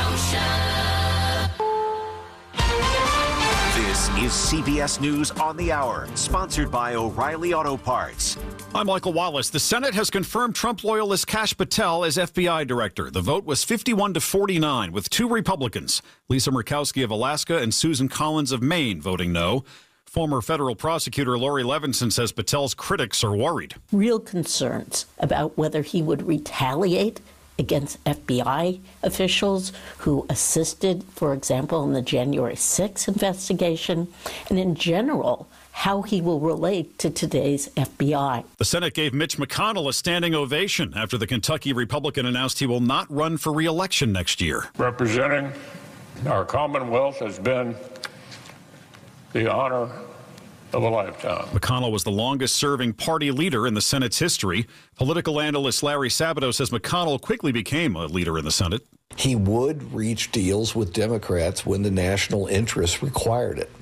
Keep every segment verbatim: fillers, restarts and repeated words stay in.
Kenosha. This is C B S News on the Hour, sponsored by O'Reilly Auto Parts. I'm Michael Wallace. The Senate has confirmed Trump loyalist Kash Patel as F B I director. The vote was fifty-one to forty-nine, with two Republicans, Lisa Murkowski of Alaska and Susan Collins of Maine, voting no. Former federal prosecutor Lori Levinson says Patel's critics are worried. Real concerns about whether he would retaliate against F B I officials who assisted, for example, in the January sixth investigation, and in general, how he will relate to today's F B I. The Senate gave Mitch McConnell a standing ovation after the Kentucky Republican announced he will not run for re-election next year. Representing our Commonwealth has been the honor of a lifetime. McConnell was the longest-serving party leader in the Senate's history. Political analyst Larry Sabato says McConnell quickly became a leader in the Senate. He would reach deals with Democrats when the national interest required it.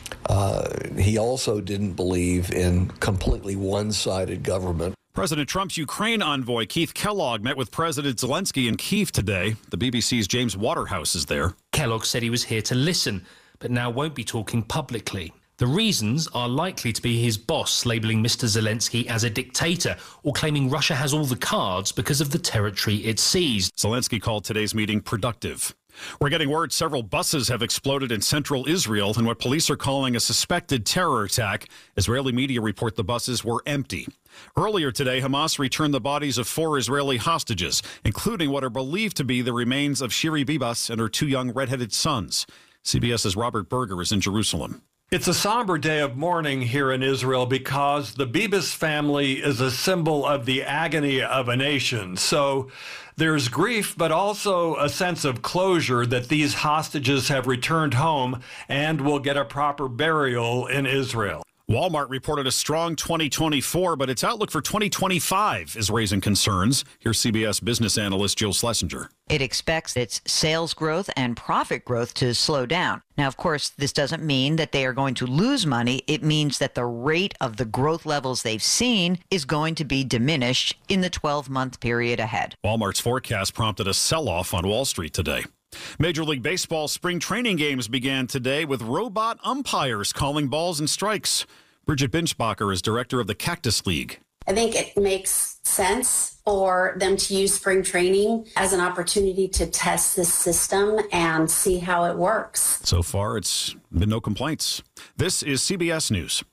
Uh, he also didn't believe in completely one-sided government. President Trump's Ukraine envoy Keith Kellogg met with President Zelensky in Kyiv today. The B B C's James Waterhouse is there. Kellogg said he was here to listen, but now won't be talking publicly. The reasons are likely to be his boss labelling Mister Zelensky as a dictator or claiming Russia has all the cards because of the territory it seized. Zelensky called today's meeting productive. We're getting word several buses have exploded in central Israel in what police are calling a suspected terror attack. Israeli media report the buses were empty. Earlier today, Hamas returned the bodies of four Israeli hostages, including what are believed to be the remains of Shiri Bibas and her two young redheaded sons. CBS's Robert Berger is in Jerusalem. It's a somber day of mourning here in Israel because the Bibas family is a symbol of the agony of a nation. So there's grief, but also a sense of closure that these hostages have returned home and will get a proper burial in Israel. Walmart reported a strong twenty twenty-four, but its outlook for twenty twenty-five is raising concerns. Here's C B S business analyst Jill Schlesinger. It expects its sales growth and profit growth to slow down. Now, of course, this doesn't mean that they are going to lose money. It means that the rate of the growth levels they've seen is going to be diminished in the twelve-month period ahead. Walmart's forecast prompted a sell-off on Wall Street today. Major League Baseball spring training games began today with robot umpires calling balls and strikes. Bridget Binchbacher is director of the Cactus League. I think it makes sense for them to use spring training as an opportunity to test this system and see how it works. So far, it's been no complaints. This is C B S News.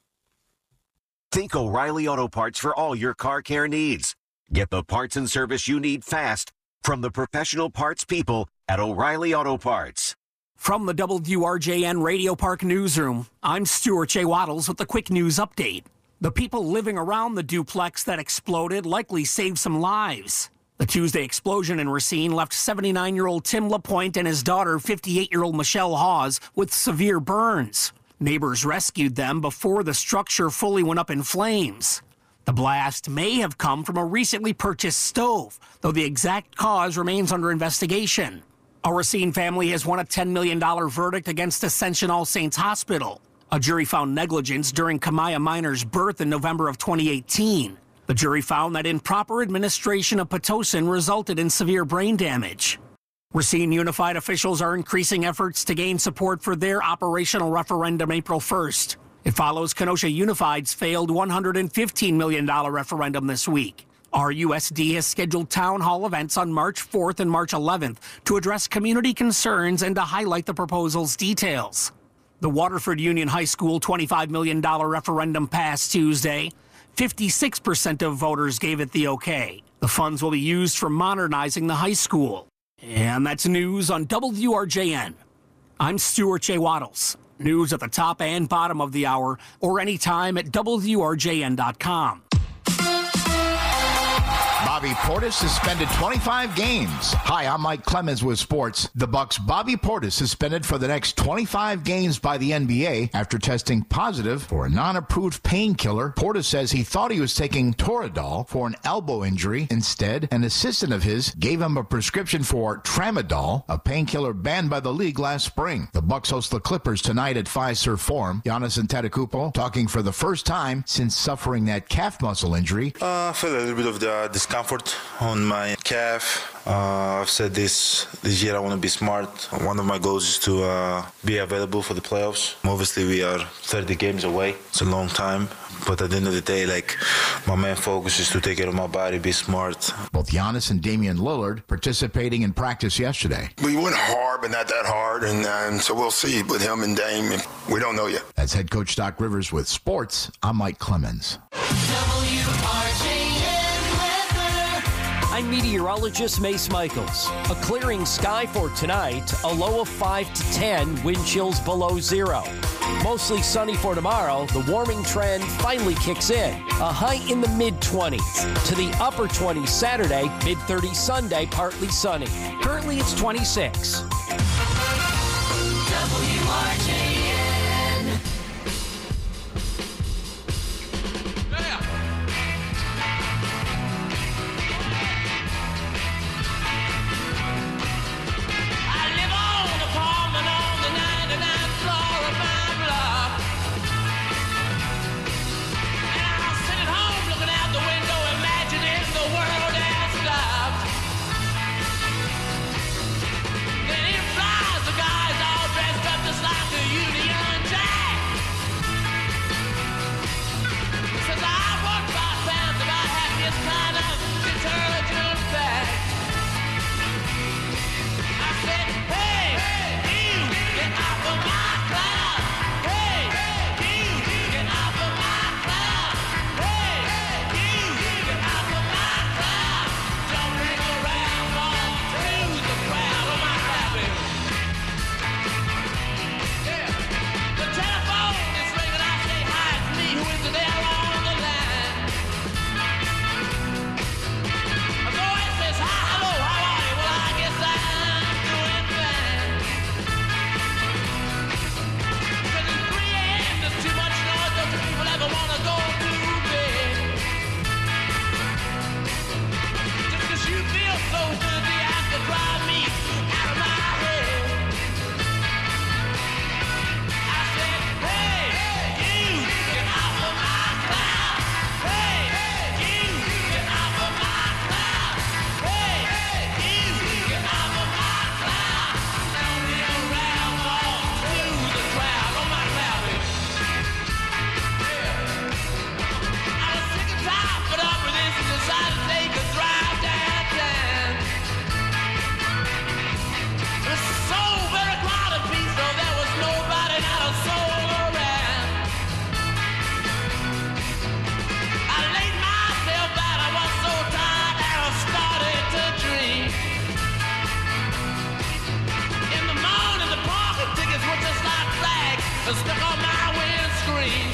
Think O'Reilly Auto Parts for all your car care needs. Get the parts and service you need fast from the professional parts people at O'Reilly Auto Parts. From the W R J N Radio Park Newsroom, I'm Stuart J. Waddles with the quick news update. The people living around the duplex that exploded likely saved some lives. The Tuesday explosion in Racine left seventy-nine-year-old Tim LaPointe and his daughter, fifty-eight-year-old Michelle Hawes, with severe burns. Neighbors rescued them before the structure fully went up in flames. The blast may have come from a recently purchased stove, though the exact cause remains under investigation. A Racine family has won a ten million dollars verdict against Ascension All Saints Hospital. A jury found negligence during Kamaya Minor's birth in November of twenty eighteen. The jury found that improper administration of Pitocin resulted in severe brain damage. Racine Unified officials are increasing efforts to gain support for their operational referendum April first. It follows Kenosha Unified's failed one hundred fifteen million dollars referendum this week. R U S D has scheduled town hall events on March fourth and March eleventh to address community concerns and to highlight the proposal's details. The Waterford Union High School twenty-five million dollars referendum passed Tuesday. fifty-six percent of voters gave it the okay. The funds will be used for modernizing the high school. And that's news on W R J N. I'm Stuart J. Waddles. News at the top and bottom of the hour or anytime at W R J N dot com. Bobby Portis suspended twenty-five games. Hi, I'm Mike Clemens with sports. The Bucks' Bobby Portis suspended for the next twenty-five games by the N B A after testing positive for a non-approved painkiller. Portis says he thought he was taking Toradol for an elbow injury. Instead, an assistant of his gave him a prescription for Tramadol, a painkiller banned by the league last spring. The Bucks host the Clippers tonight at Fiserv Forum. Giannis Antetokounmpo talking for the first time since suffering that calf muscle injury. Uh, I feel a little bit of the discomfort comfort on my calf. Uh, I've said this this year I want to be smart. One of my goals is to uh, be available for the playoffs. Obviously, we are thirty games away. It's a long time. But at the end of the day, like, my main focus is to take care of my body, be smart. Both Giannis and Damian Lillard participating in practice yesterday. We went hard, but not that hard, and, and so we'll see with him and Dame. We don't know yet. That's head coach Doc Rivers with sports. I'm Mike Clemens. W R J N weather. I'm meteorologist Mace Michaels. A clearing sky for tonight, a low of five to ten, wind chills below zero. Mostly sunny for tomorrow. The warming trend finally kicks in. A high in the mid-twenties. To the upper twenties Saturday, mid-thirties Sunday, partly sunny. Currently it's twenty-six. W R J N. I live on the palm and on the ninety-ninth floor of my block. And I'll sit at home looking out the window, imagining the world has stopped. Then in flies the guys all dressed up just like a Union Jack. Says I want five pounds of my happiest kind of detergent bag. I said, hey, you, get off of my cloud. Hey, you, get off of my cloud. Hey, you, get off of my cloud. Don't hang around long to the crowd of my habit. Yeah. The telephone is ringing. I say, hi, it's me. Who is it there on the line? A voice says, hi, hello, how are you? Well, I guess I'm doing fine. Because it's three a.m., there's too much noise. Don't you people ever want to go to bed? Just 'cause you feel so good, you have to drive me out of my head. I said, hey, you, get off of my cloud. Hey, you, get off of my cloud. Hey, you, get off of my cloud. Don't be around long to the crowd on my cloud. I was sick and tired, put up with this and decided to take a drive downtown. It was so very crowded, peace, though there was nobody, not a soul around. I laid myself out, I was so tired that I started to dream. In the morning, the parking tickets were just like flags that stuck on my windscreen.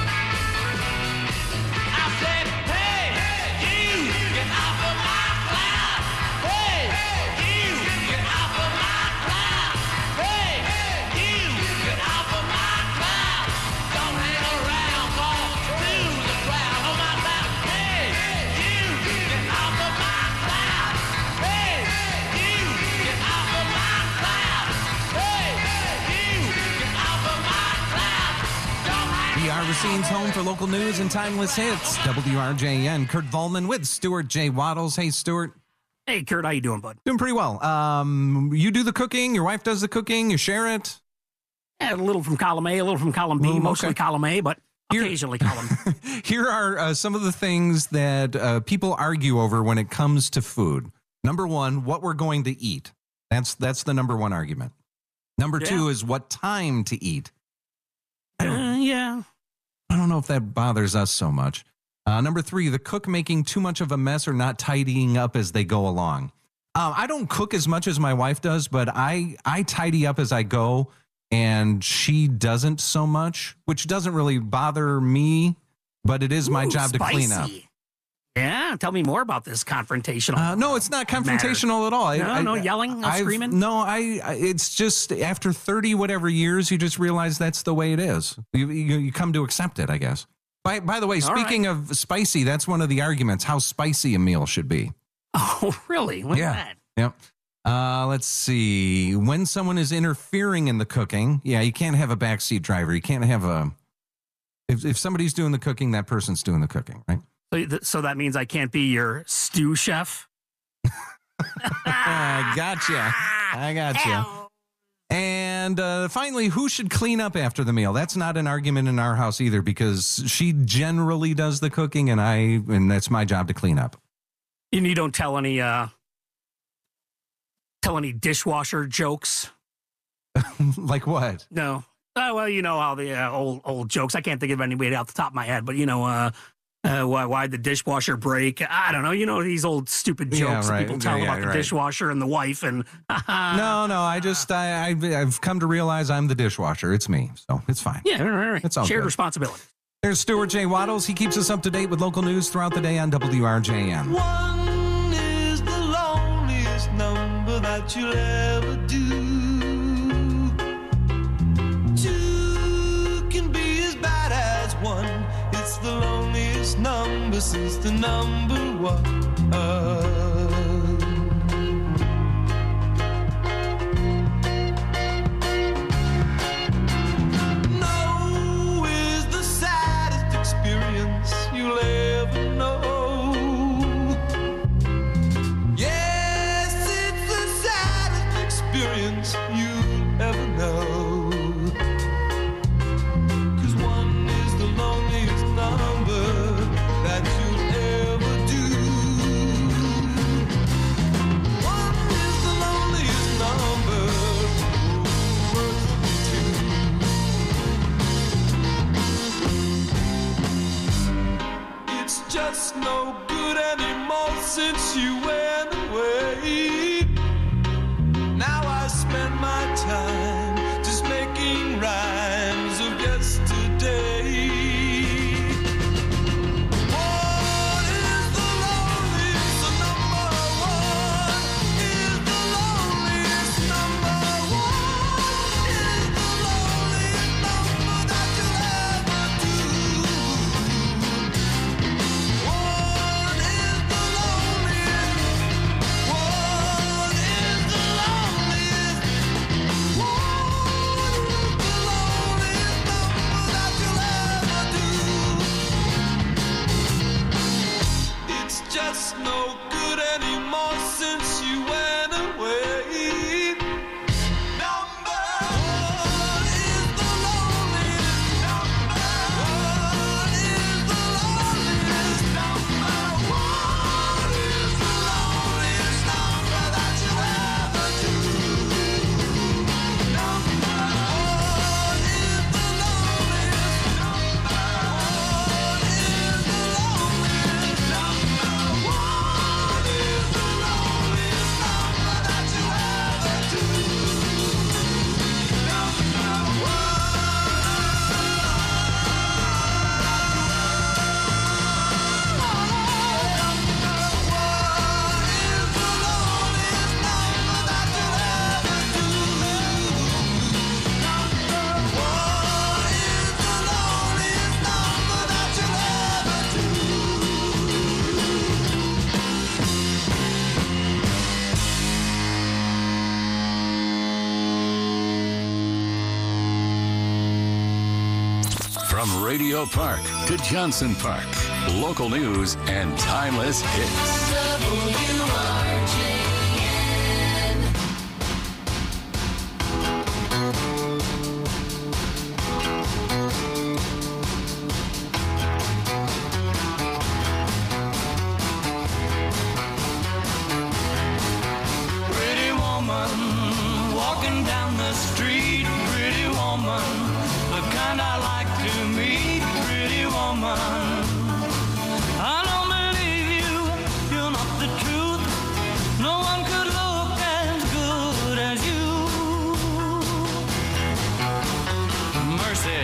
I said, hey, you, get off of my cloud. Hey, you, get off of my cloud. Hey, you, get off of my cloud. Don't hang around, walk through the crowd on my cloud. Hey, you, get off of my cloud. Hey, you, get off of my cloud. Hey, you, get off of my cloud. Don't hang We are Racine's home for local news and timeless hits. W R J N. Kurt Volman with Stuart J. Waddles. Hey, Stuart. Hey, Kurt, how you doing, bud? Doing pretty well. Um, you do the cooking. Your wife does the cooking. You share it. Yeah, a little from column A, a little from column B, Ooh, mostly okay. column A, but occasionally column. Here are uh, some of the things that uh, people argue over when it comes to food. Number one, what we're going to eat. That's that's the number one argument. Number Yeah. two is what time to eat. Uh, yeah. I don't know if that bothers us so much. Uh, number three, the cook making too much of a mess or not tidying up as they go along. Um, I don't cook as much as my wife does, but I, I tidy up as I go, and she doesn't so much, which doesn't really bother me, but it is my Ooh, job to clean up. spicy. Yeah, tell me more about this confrontational. Uh, no, it's not confrontational at all. I, No, I, no yelling, no I've- screaming? No, I. I- It's just after thirty whatever years, you just realize that's the way it is. You you, you come to accept it, I guess. By by the way, All speaking of spicy, that's one of the arguments: how spicy a meal should be. Oh, really? What's yeah. that? Yep. Uh, let's see. When someone is interfering in the cooking, yeah, you can't have a backseat driver. You can't have a. If if somebody's doing the cooking, that person's doing the cooking, right? So, th- so that means I can't be your stew chef? I gotcha. I gotcha. And uh, finally, who should clean up after the meal? That's not an argument in our house either, because she generally does the cooking, and I and that's my job to clean up. And you don't tell any uh, tell any dishwasher jokes? Like what? No. Oh, well, you know how the uh, old old jokes. I can't think of any way off the top of my head, but you know, uh, uh, why why the dishwasher break? I don't know. You know these old stupid jokes Yeah, that right. people tell Yeah, about yeah, the right. dishwasher and the wife. And No, no. I just I, I I've come to realize I'm the dishwasher. It's me, so it's fine. yeah, all right, all right. It's all shared good. responsibility. There's Stuart J. Waddles. He keeps us up to date with local news throughout the day on W R J M. One is the loneliest number that you'll ever do. Two can be as bad as one. It's the loneliest number since the number one. No is the saddest experience you'll ever know. Yes, it's the saddest experience you'll ever know. 'Cause one is the loneliest number that you'll ever do. One is the loneliest number, worth two. It's just no good anymore since you went away. Now I spend my time just making rhymes of yesterday. One is the loneliest number, one is the loneliest number, one is the loneliest number that you'll ever do. One is the loneliest, one is the loneliest, one is the loneliest number that you'll ever do. It's just no good anymore since you went away. Number one is the loneliest number. One is the loneliest number. One is the loneliest number that you'll ever do. Number one is the loneliest number. One is the loneliest number. One is the loneliest number that you'll ever do. Number one. From Radio Park to Johnson Park, local news and timeless hits. W R J N. Pretty woman walking down the street. Pretty woman, the kind I like to meet. Pretty woman, I don't believe you. You're not the truth. No one could look as good as you. Mercy.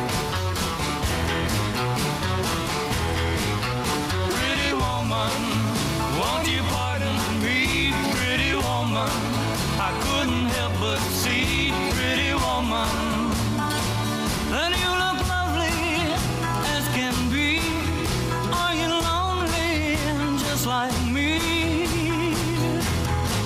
Pretty woman, won't you pardon me? Pretty woman, I couldn't help but see. Pretty woman, that you look lovely as can be. Are you lonely just like me?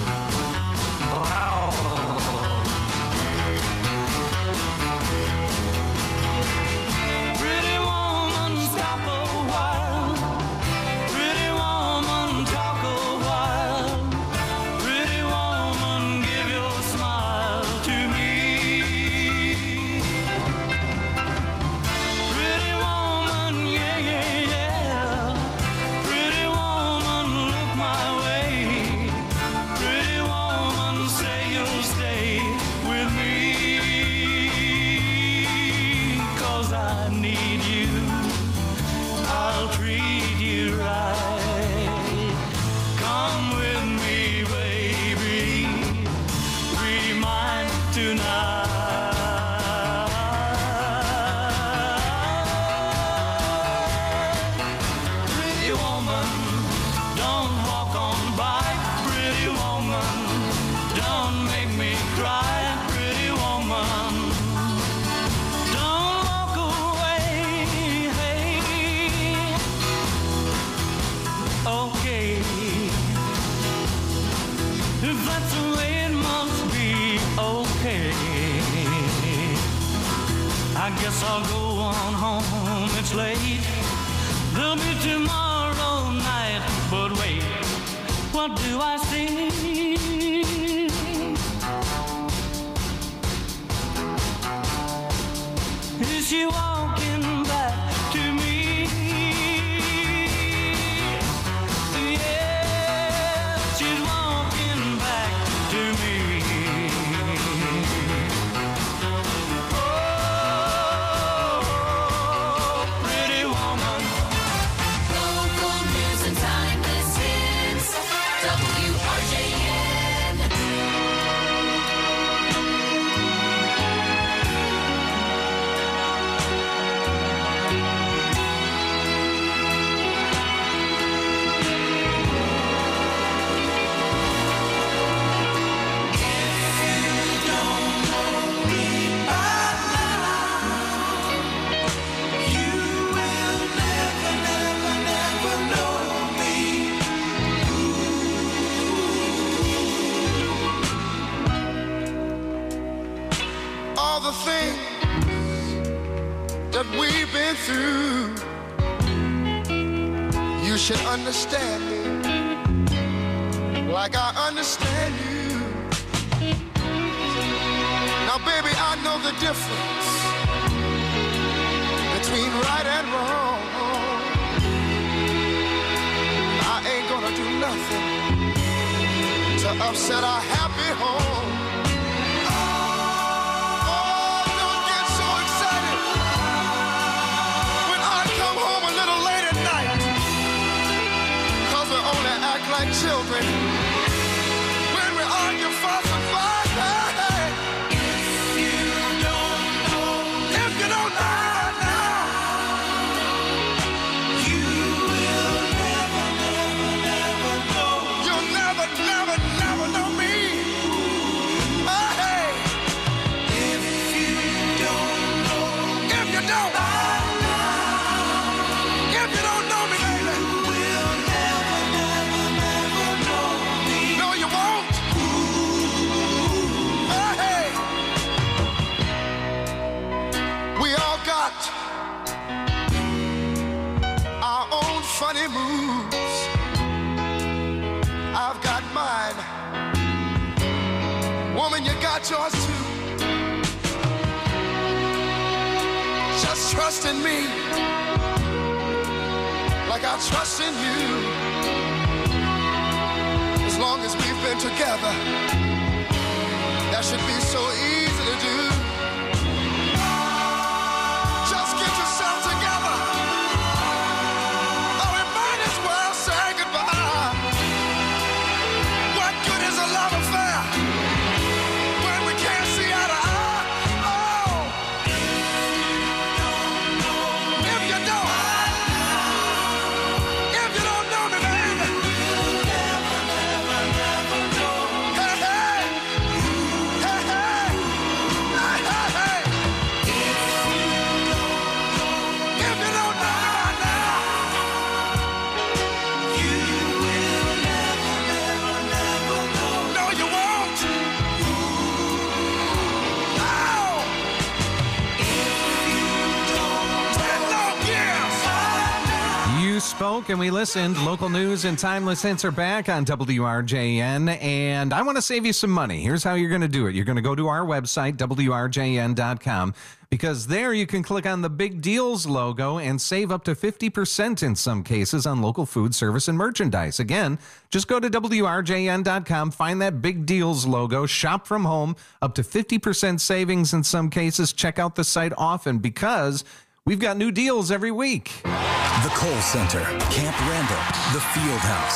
tonight. Pretty woman, don't walk on by. Pretty woman, don't make me cry. Pretty woman, don't walk away. Hey, okay, if that's the way it must be, okay. I guess I'll go on home, it's late. There'll be tomorrow night, but wait, what do I see? Is she walking back to me? Yeah, she's walking back to me. Oh, pretty woman. Local news and timeless hits. W R J N. All the things that we've been through, you should understand me like I understand you. Now, baby, I know the difference between right and wrong. I ain't gonna do nothing to upset our happy home. Like children, when we argue, fuss and fight. Hey, if you don't know, if you don't know now, you will never, never, never know. You'll never, never, never know me. Hey, if you don't know, if you don't, if you don't know me, baby. Our own funny moves. I've got mine. Woman, you got yours too. Just trust in me like I trust in you. As long as we've been together, that should be so easy to do. Spoke and we listened. Local news and timeless hits are back on W R J N, and I want to save you some money. Here's how you're going to do it. You're going to go to our website, W R J N dot com, because there you can click on the Big Deals logo and save up to fifty percent in some cases on local food, service, and merchandise. Again, just go to W R J N dot com, find that Big Deals logo, shop from home, up to fifty percent savings in some cases. Check out the site often because we've got new deals every week. The Kohl Center, Camp Randall, the Field House,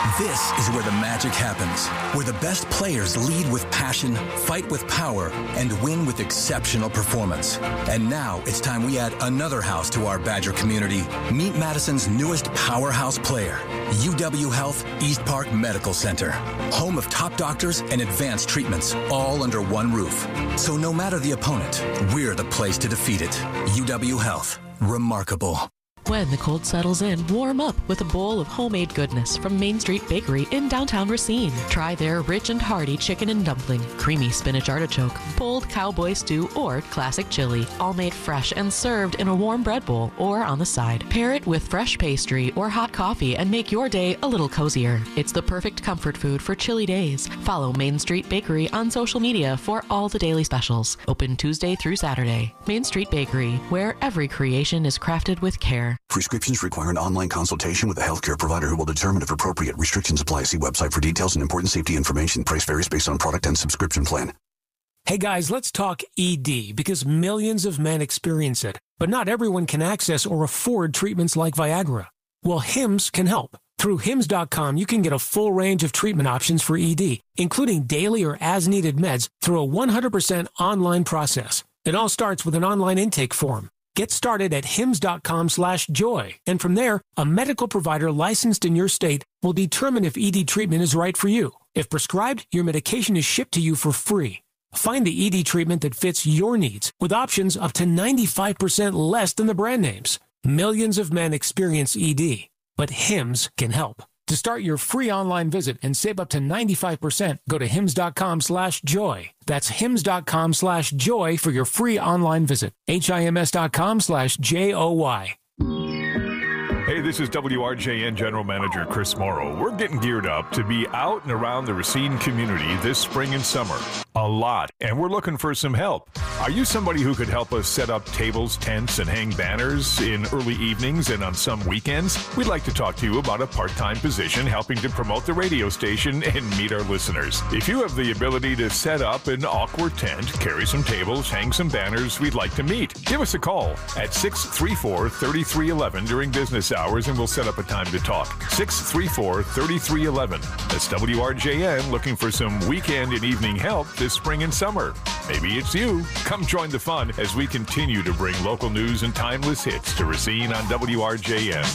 This is where the magic happens, where the best players lead with passion, fight with power, and win with exceptional performance. And now it's time we add another house to our Badger community. Meet Madison's newest powerhouse player, U W Health East Park Medical Center, home of top doctors and advanced treatments, all under one roof. So no matter the opponent, we're the place to defeat it. U W Health. Remarkable. When the cold settles in, warm up with a bowl of homemade goodness from Main Street Bakery in downtown Racine. Try their rich and hearty chicken and dumpling, creamy spinach artichoke, bold cowboy stew, or classic chili, all made fresh and served in a warm bread bowl or on the side. Pair it with fresh pastry or hot coffee and make your day a little cozier. It's the perfect comfort food for chilly days. Follow Main Street Bakery on social media for all the daily specials. Open Tuesday through Saturday. Main Street Bakery, where every creation is crafted with care. Prescriptions require an online consultation with a healthcare provider who will determine if appropriate. Restrictions apply. See website for details and important safety information. Price varies based on product and subscription plan. Hey guys, let's talk E D because millions of men experience it, but not everyone can access or afford treatments like Viagra. Well, Hims can help. Through Hims dot com, you can get a full range of treatment options for E D, including daily or as-needed meds through a one hundred percent online process. It all starts with an online intake form. Get started at hims dot com slash joy, and from there, a medical provider licensed in your state will determine if E D treatment is right for you. If prescribed, your medication is shipped to you for free. Find the E D treatment that fits your needs with options up to ninety-five percent less than the brand names. Millions of men experience E D, but Hims can help. To start your free online visit and save up to ninety-five percent, go to hims dot com slash joy. That's hims dot com slash joy for your free online visit. H-I-M-S dot com slash J O Y. Hey, this is W R J N General Manager Chris Morrow. We're getting geared up to be out and around the Racine community this spring and summer. A lot. And we're looking for some help. Are you somebody who could help us set up tables, tents, and hang banners in early evenings and on some weekends? We'd like to talk to you about a part-time position helping to promote the radio station and meet our listeners. If you have the ability to set up an awkward tent, carry some tables, hang some banners, we'd like to meet. Give us a call at six three four, three three one one during business hours and we'll set up a time to talk. six three four, three three one one. That's W R J N looking for some weekend and evening help this spring and summer. Maybe it's you. Come join the fun as we continue to bring local news and timeless hits to Racine on W R J N.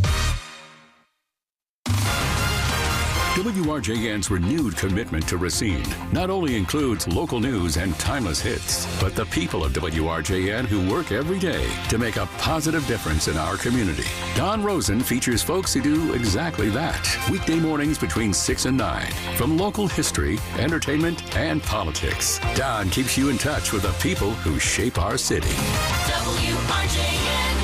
W R J N's renewed commitment to Racine not only includes local news and timeless hits, but the people of W R J N who work every day to make a positive difference in our community. Don Rosen features folks who do exactly that. Weekday mornings between six and nine. From local history, entertainment, and politics, Don keeps you in touch with the people who shape our city. W R J N.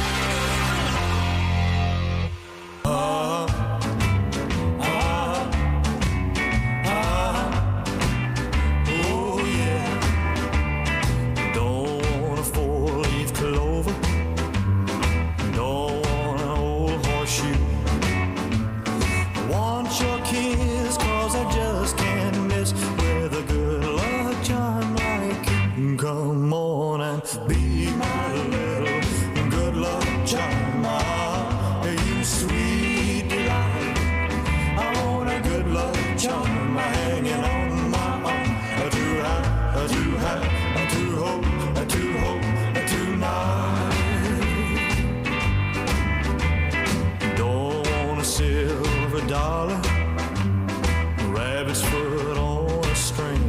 Come on and be my little good luck charm. Ah, you sweet delight. I want a good luck charm hanging on my arm. To have, to have, to hope, to hope tonight. Don't want a silver dollar, rabbit's foot on a string.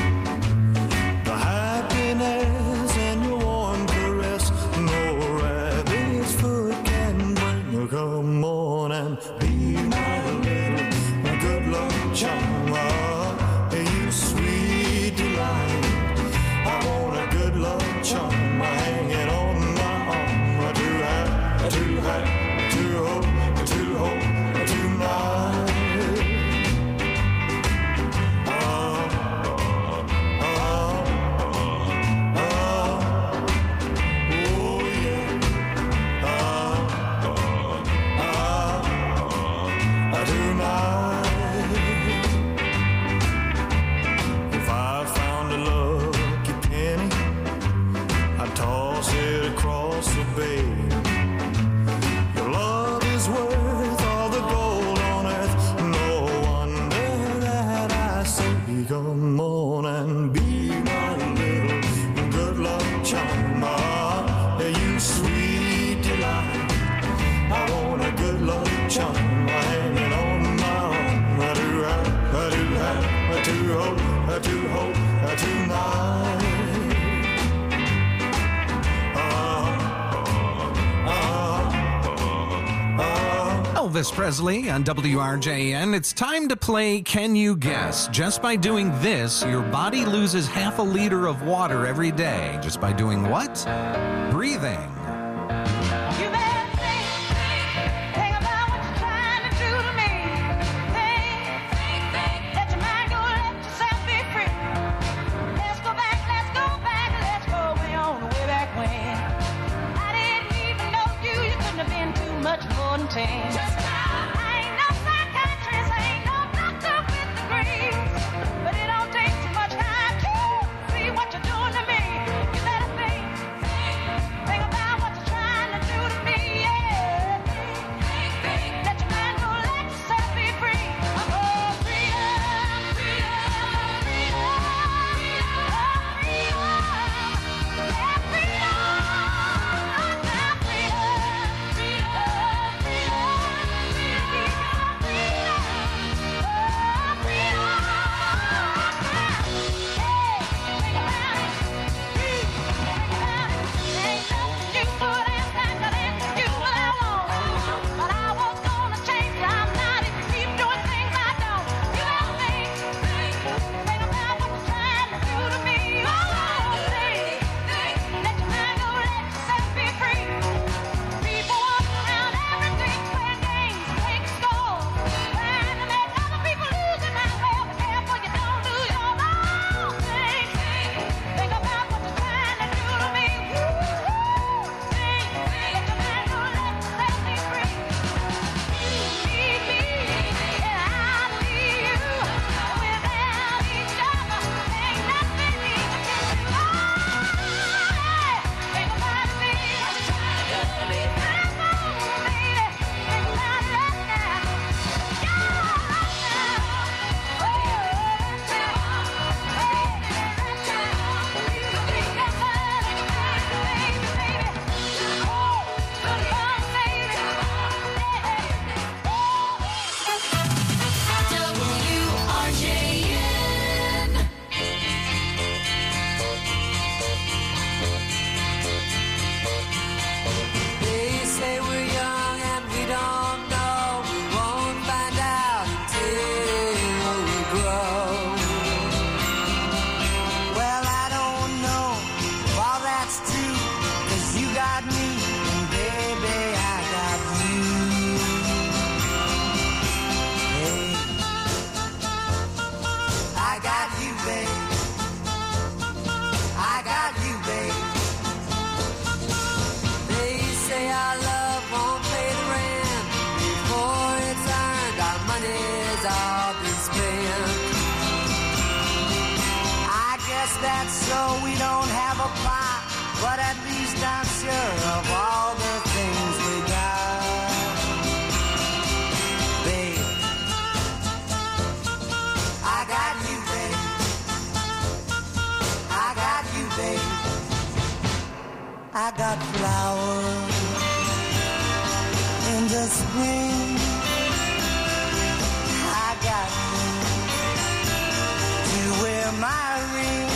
And your warm caress, no rabbit's foot can bring. Come on and be my little good luck charm. Ah, you sweet delight. I Elvis Presley on W R J N. It's time to play Can You Guess? Just by doing this, your body loses half a liter of water every day. Just by doing what? Breathing. Just now. I ain't no psychiatrist, I ain't no doctor with degrees, but it don't take too much time to see what you're doing to me. You better think, think about what you're trying to do to me, yeah. Let your mind go, let yourself be free. Oh, freedom, freedom, freedom, oh, freedom, yeah, freedom, oh, now freedom, freedom. That's so we don't have a plot, but at least I'm sure of all the things we got. Babe, I got you, babe. I got you, babe. I got flowers in the spring. I got you to wear my ring.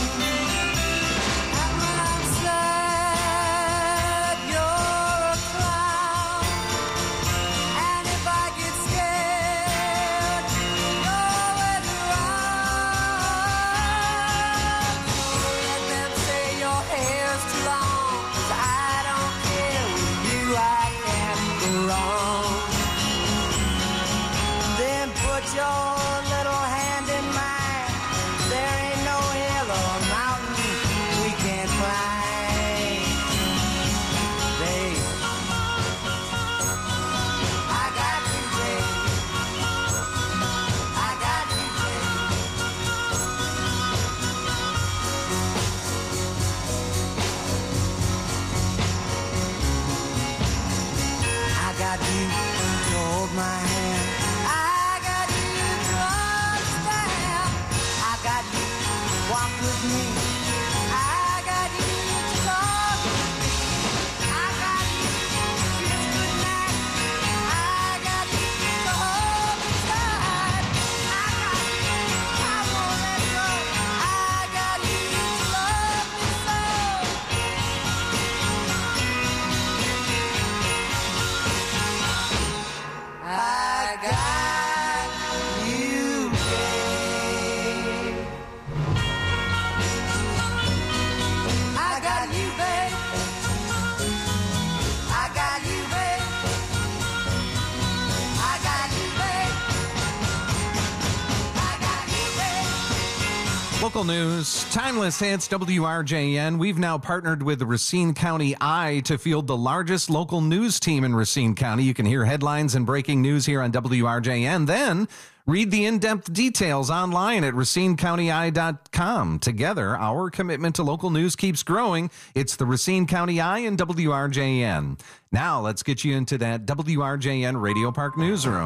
Local news, timeless hits, W R J N. We've now partnered with the Racine County Eye to field the largest local news team in Racine County. You can hear headlines and breaking news here on W R J N. Then read the in-depth details online at racine county eye dot com. Together, our commitment to local news keeps growing. It's the Racine County Eye and W R J N. Now let's get you into that W R J N Radio Park newsroom.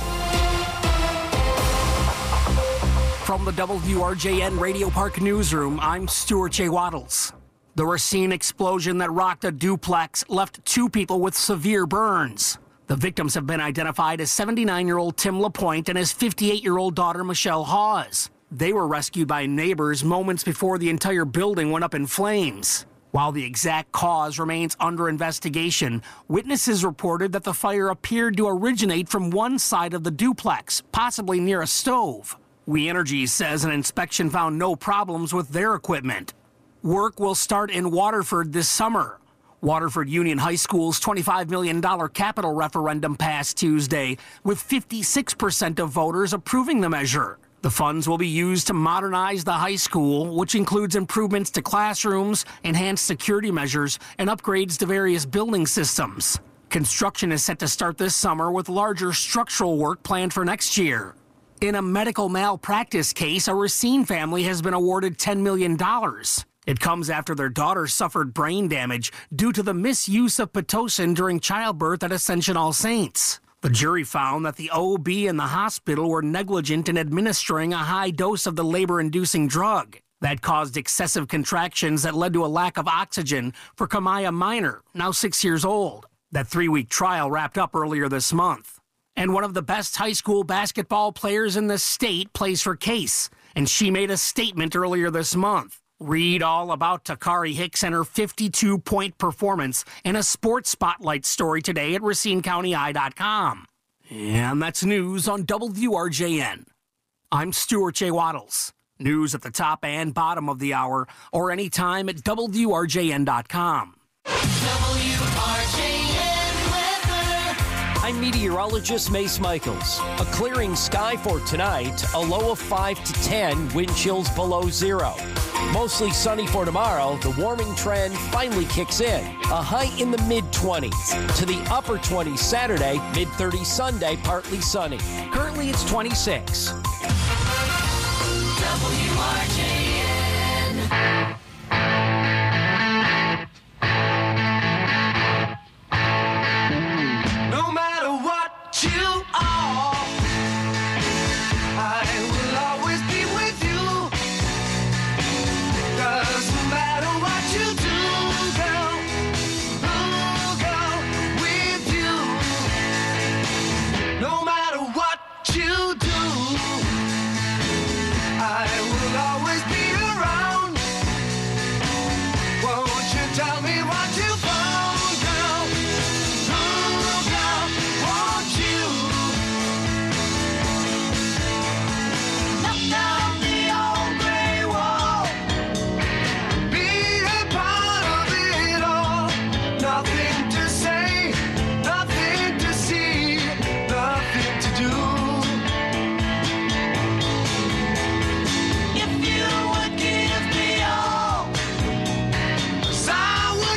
From the W R J N Radio Park newsroom, I'm Stuart J. Waddles. The Racine explosion that rocked a duplex left two people with severe burns. The victims have been identified as seventy-nine-year-old Tim LaPointe and his fifty-eight-year-old daughter, Michelle Hawes. They were rescued by neighbors moments before the entire building went up in flames. While the exact cause remains under investigation, witnesses reported that the fire appeared to originate from one side of the duplex, possibly near a stove. We Energies says an inspection found no problems with their equipment. Work will start in Waterford this summer. Waterford Union High School's twenty-five million dollars capital referendum passed Tuesday, with fifty-six percent of voters approving the measure. The funds will be used to modernize the high school, which includes improvements to classrooms, enhanced security measures, and upgrades to various building systems. Construction is set to start this summer with larger structural work planned for next year. In a medical malpractice case, a Racine family has been awarded ten million dollars. It comes after their daughter suffered brain damage due to the misuse of Pitocin during childbirth at Ascension All Saints. The jury found that the O B and the hospital were negligent in administering a high dose of the labor-inducing drug. That caused excessive contractions that led to a lack of oxygen for Kamaya Minor, now six years old. That three-week trial wrapped up earlier this month. And one of the best high school basketball players in the state plays for Case, and she made a statement earlier this month. Read all about Takari Hicks and her fifty-two point performance in a sports spotlight story today at racine county eye dot com. And that's news on W R J N. I'm Stuart J. Waddles. News at the top and bottom of the hour, or anytime at W R J N dot com. W R J N weather. I'm meteorologist Mace Michaels. A clearing sky for tonight, a low of five to ten, wind chills below zero. Mostly sunny for tomorrow, the warming trend finally kicks in. A high in the mid twenties. To the upper twenties Saturday, mid thirties Sunday, partly sunny. Currently it's twenty-six. W R J N. No matter what you are, I will always be with you. Doesn't matter what you do, girl, oh, girl, with you. No matter what you do, I will always be around. Won't you tell me what you found, girl? Oh, girl, won't you? Knock down the old gray wall. Be a part of it all. Nothing to say, nothing to see, nothing to do. If you would give me all, 'cause I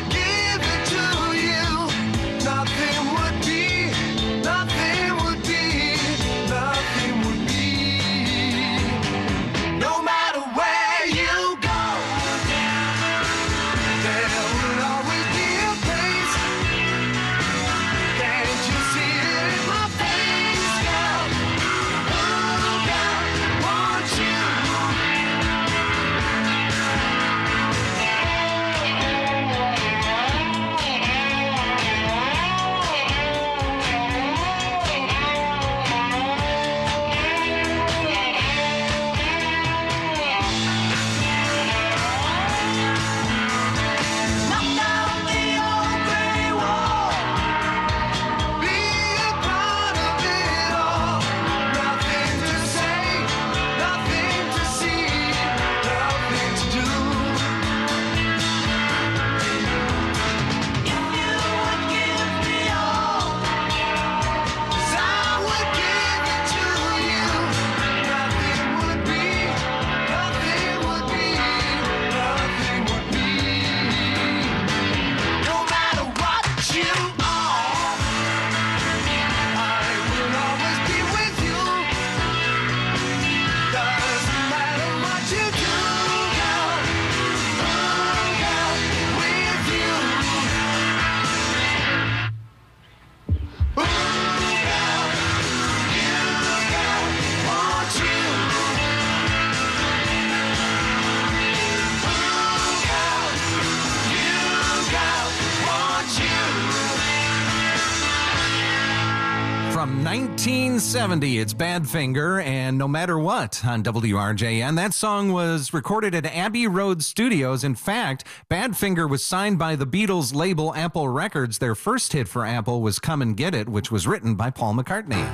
from nineteen seventy. It's Badfinger and No Matter What on W R J N. That song was recorded at Abbey Road Studios. In fact, Badfinger was signed by the Beatles label Apple Records. Their first hit for Apple was Come and Get It, which was written by Paul McCartney.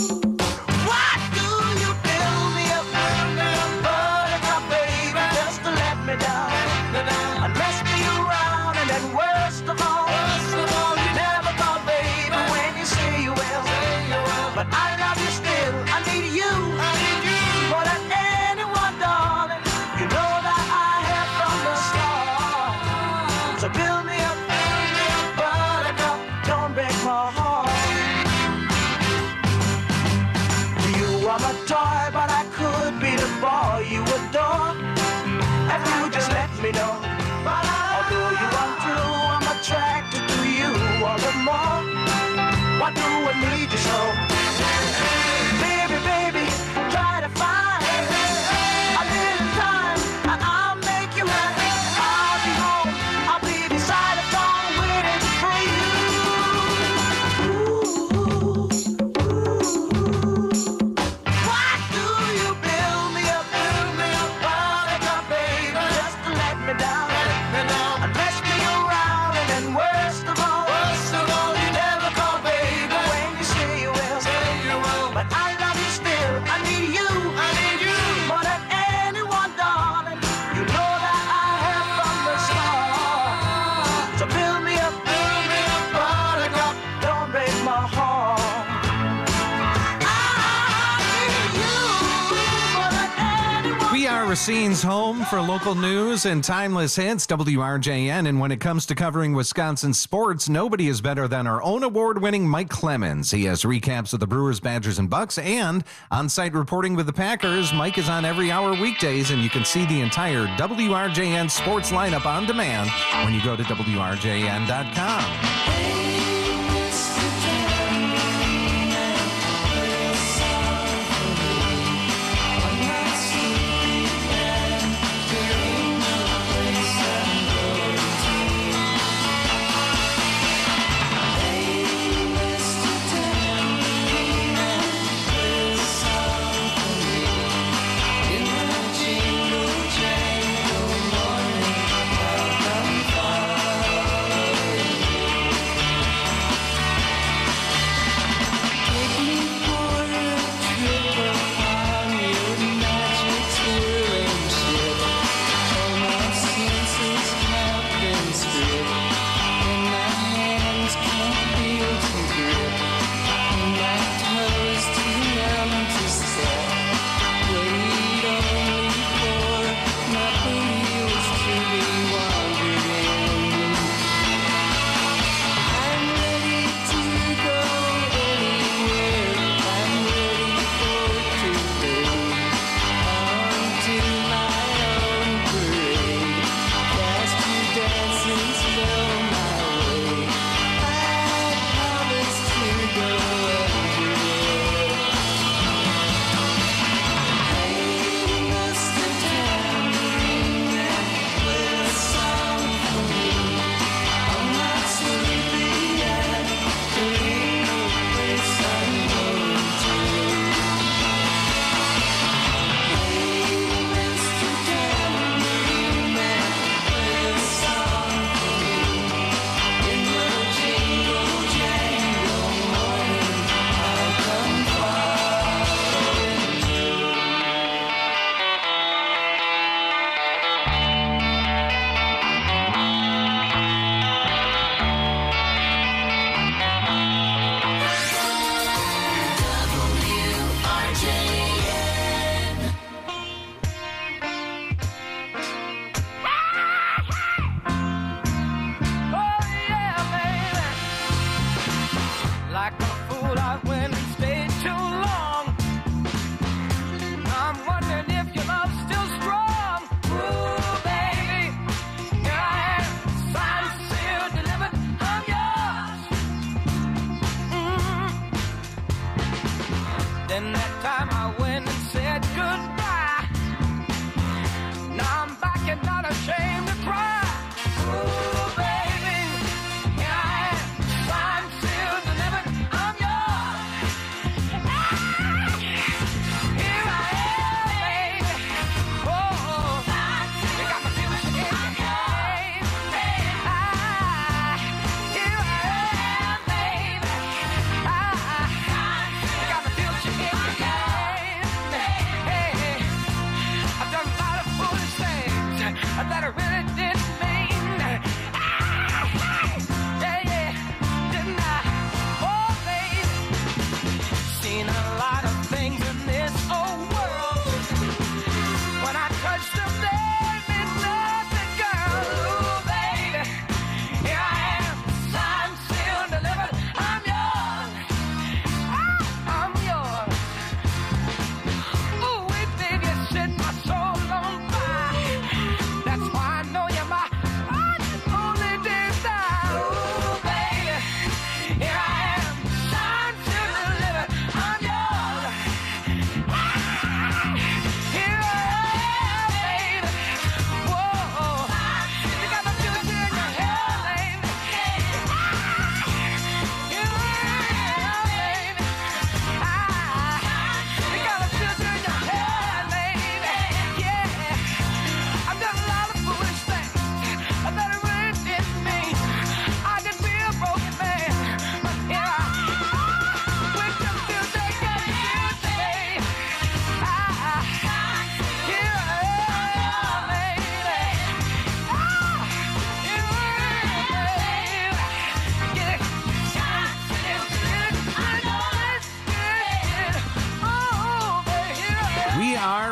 Just to Racine's home for local news and timeless hits, W R J N. And when it comes to covering Wisconsin sports, nobody is better than our own award-winning Mike Clemens. He has recaps of the Brewers, Badgers, and Bucks, and on-site reporting with the Packers. Mike is on every hour weekdays, and you can see the entire W R J N sports lineup on demand when you go to W R J N dot com.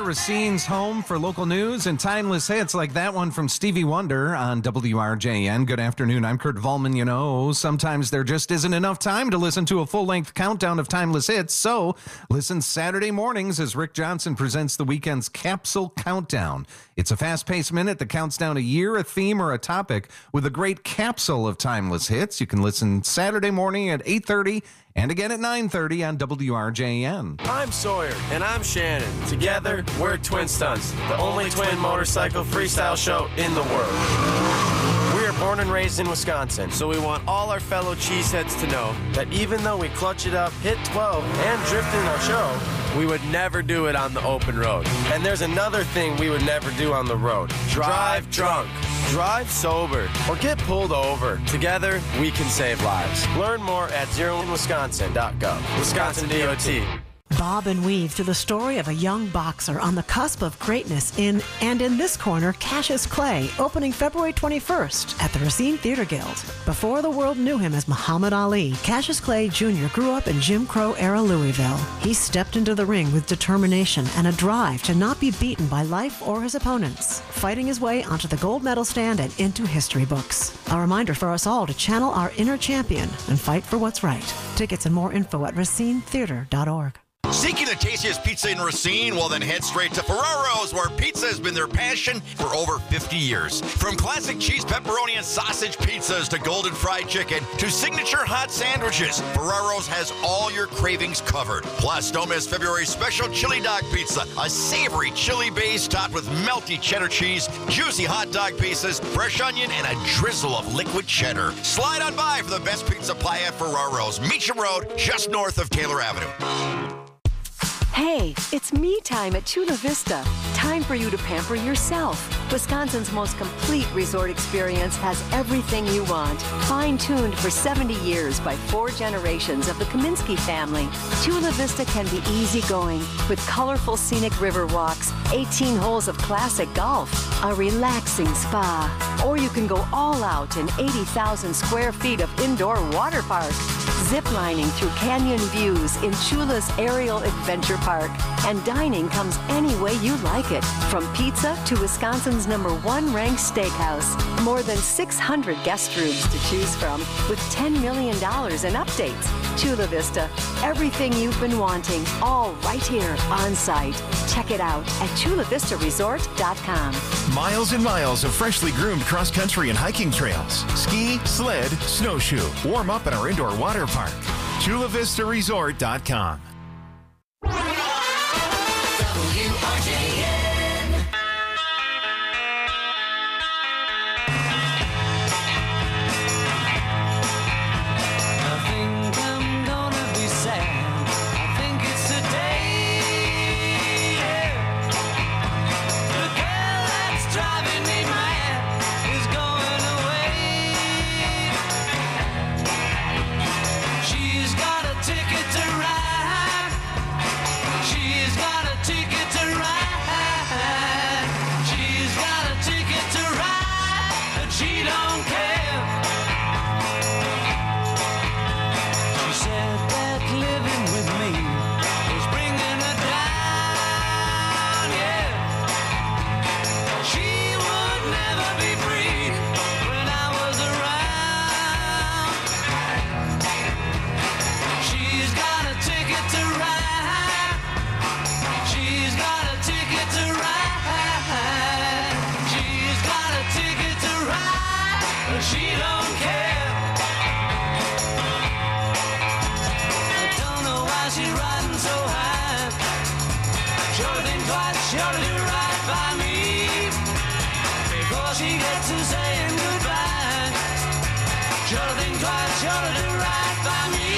Racine's home for local news and timeless hits like that one from Stevie Wonder on W R J N. Good afternoon. I'm Kurt Volman. You know, sometimes there just isn't enough time to listen to a full-length countdown of timeless hits, so listen Saturday mornings as Rick Johnson presents the weekend's Capsule Countdown. It's a fast-paced minute that counts down a year, a theme, or a topic with a great capsule of timeless hits. You can listen Saturday morning at eight thirty and again at nine thirty on W R J N. I'm Sawyer. And I'm Shannon. Together, we're Twin Stunts, the only twin motorcycle freestyle show in the world. We are born and raised in Wisconsin, so we want all our fellow cheeseheads to know that even though we clutch it up, hit twelve, and drift in our show, we would never do it on the open road. And there's another thing we would never do on the road. Drive drunk. Drive sober or get pulled over. Together, we can save lives. Learn more at zero in wisconsin dot gov. Wisconsin D O T. Bob and weave through the story of a young boxer on the cusp of greatness in And in This Corner, Cassius Clay, opening February twenty-first at the Racine Theater Guild. Before the world knew him as Muhammad Ali, Cassius Clay Junior grew up in Jim Crow-era Louisville. He stepped into the ring with determination and a drive to not be beaten by life or his opponents, fighting his way onto the gold medal stand and into history books. A reminder for us all to channel our inner champion and fight for what's right. Tickets and more info at racine theater dot org. Seeking the tastiest pizza in Racine? Well, then head straight to Ferraro's, where pizza has been their passion for over fifty years. From classic cheese, pepperoni, and sausage pizzas to golden fried chicken to signature hot sandwiches, Ferraro's has all your cravings covered. Plus, don't miss February's special chili dog pizza, a savory chili base topped with melty cheddar cheese, juicy hot dog pieces, fresh onion, and a drizzle of liquid cheddar. Slide on by for the best pizza pie at Ferraro's, Meacham Road, just north of Taylor Avenue. Hey, it's me time at Chula Vista. Time for you to pamper yourself. Wisconsin's most complete resort experience has everything you want. Fine-tuned for seventy years by four generations of the Kaminsky family, Chula Vista can be easygoing with colorful scenic river walks, eighteen holes of classic golf, a relaxing spa. Or you can go all out in eighty thousand square feet of indoor water park. Ziplining through canyon views in Chula's Aerial Adventure Park. And dining comes any way you like it. From pizza to Wisconsin's number one ranked steakhouse. More than six hundred guest rooms to choose from with ten million dollars in updates. Chula Vista, everything you've been wanting, all right here on site. Check it out at chula vista resort dot com. Miles and miles of freshly groomed cross-country and hiking trails. Ski, sled, snowshoe. Warm up at our indoor water park. chula vista resort dot com. W R J N. I think I'm gonna be sad. I think it's today. Yeah. The girl that's driving me mad is going away. She's got a ticket to ride. She's got a ticket to ride. She's got a ticket to ride, and she don't care. She said that living with me was bringing her down, yeah. She would never be free when I was around. She's got a ticket to ride. She's got a ticket to ride. She's got a ticket to ride, but she don't care. I don't know why she's riding so high. Sure think twice, sure to do right by me before she gets to saying goodbye. Sure think twice, sure to do right by me.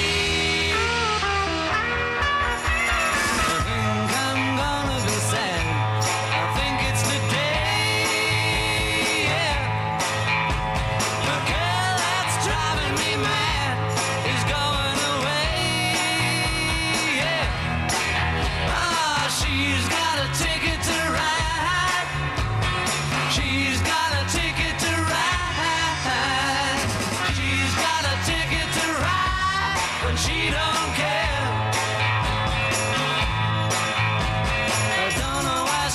I think I'm gonna be sad. I think it's the day, yeah. The girl that's driving me mad is going away, yeah. Ah, she's got a ticket to ride. She's got a ticket to ride. She's got a ticket to ride, but she don't care. I don't know why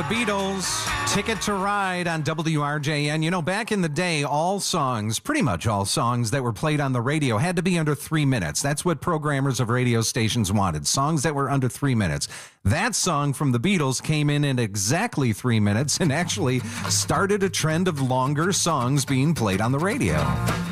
Beatles, Ticket to Ride on W R J N. You know, back in the day, all songs, pretty much all songs that were played on the radio had to be under three minutes. That's what programmers of radio stations wanted, songs that were under three minutes. That song from the Beatles came in at exactly three minutes and actually started a trend of longer songs being played on the radio.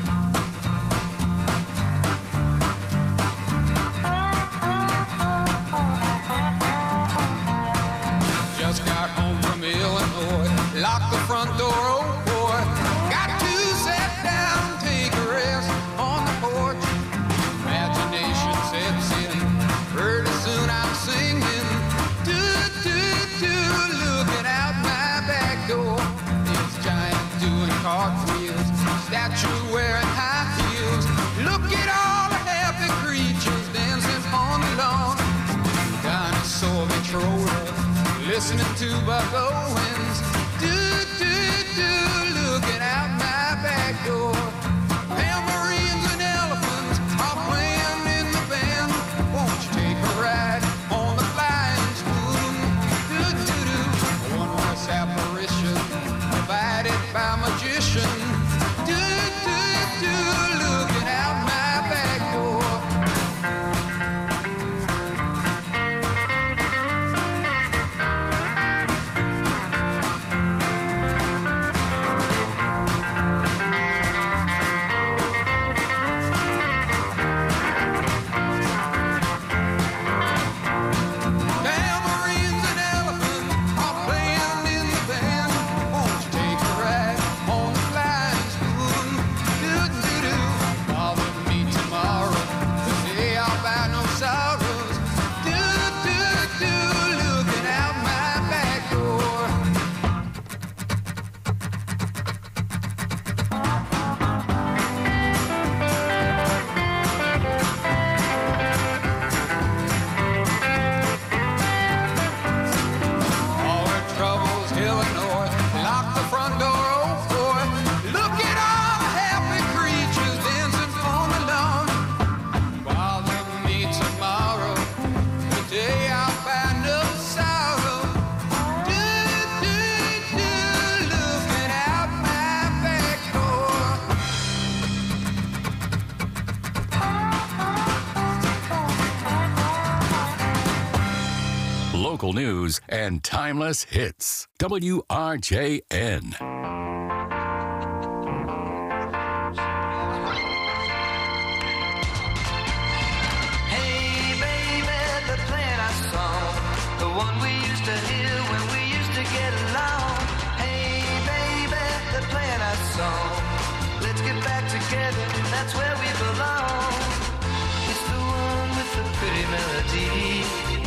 Just got home from Illinois, locked the front door, oh boy. Got to sit down, take a rest on the porch. Imagination sets in, pretty soon I'm singing. Do, do, do, looking out my back door. It's giant doing cartwheels, statue wearing high heels. Look at all the happy creatures dancing on the lawn. Dinosaur controller, listening to Buck Owens. Do, do, do, looking out my back door. Tambourines and elephants are playing in the band. Won't you take a ride on the flying spoon? Do, do, do, one horse apparition, provided by magician. Do, do, do, looking out my back door. Tambourines and elephants are playing in the band. Won't you take a ride on the flying spoon? Do, do, do. Bother me tomorrow, the day I'll buy no sorrows. Do, do, do, looking out my back door. All her troubles, Illinois, lock the front door, oh boy. Look at all the happy creatures dancing on the lawn. Bother me tomorrow, the day I'll find no sorrow. Do, do, do, looking out my back door. Local news and timeless hits. W R J N. Hey, baby, the plan I saw, the one we used to hear when we used to get along. Hey, baby, the plan I saw, let's get back together, that's where we belong. It's the one with the pretty melody.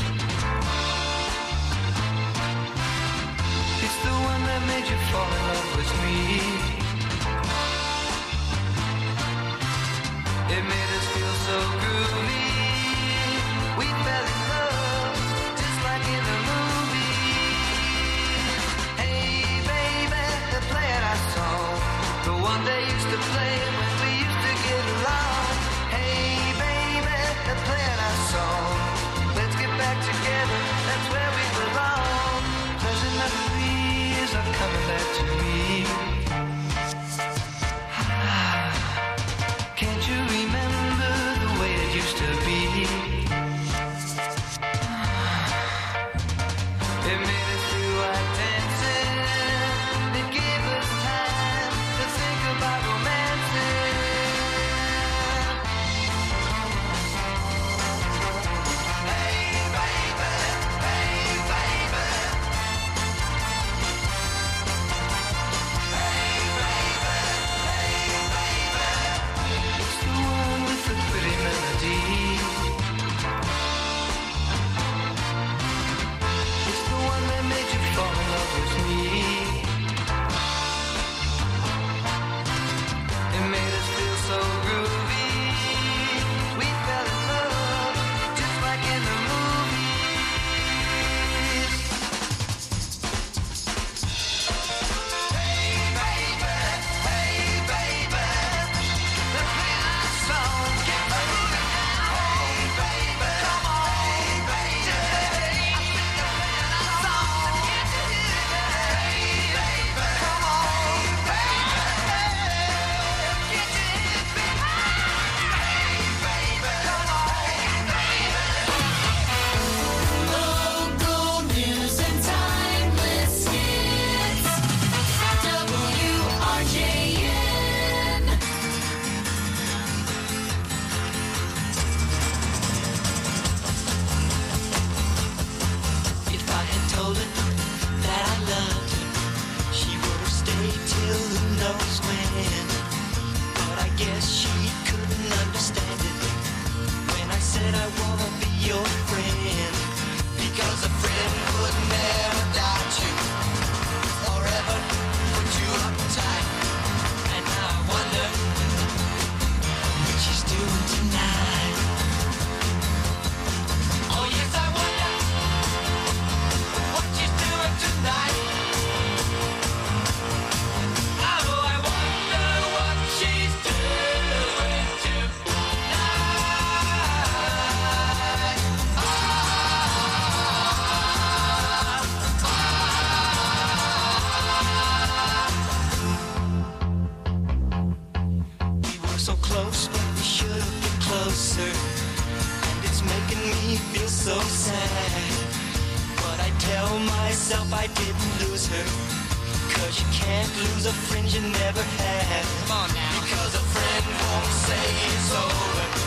It's the one that made you fall in love with me. It made us feel so groovy. We fell in love, just like in a movie. Hey, baby, the plan I saw, the one they used to play when we used to get along. Hey, baby, the plan I saw, let's get back together, that's where we belong. Pleasant memories are coming back to me. Can't you remember the way it said I wanna be your friend, because a friend would never doubt you or ever put you uptight. And now I wonder what she's doing tonight. Oh yes, I wonder what she's doing tonight. Oh, I wonder what she's doing tonight. We were so close, but we should have been closer. And it's making me feel so sad. But I tell myself I didn't lose her, 'cause you can't lose a friend you never had. Come on now. Because a friend won't say it's over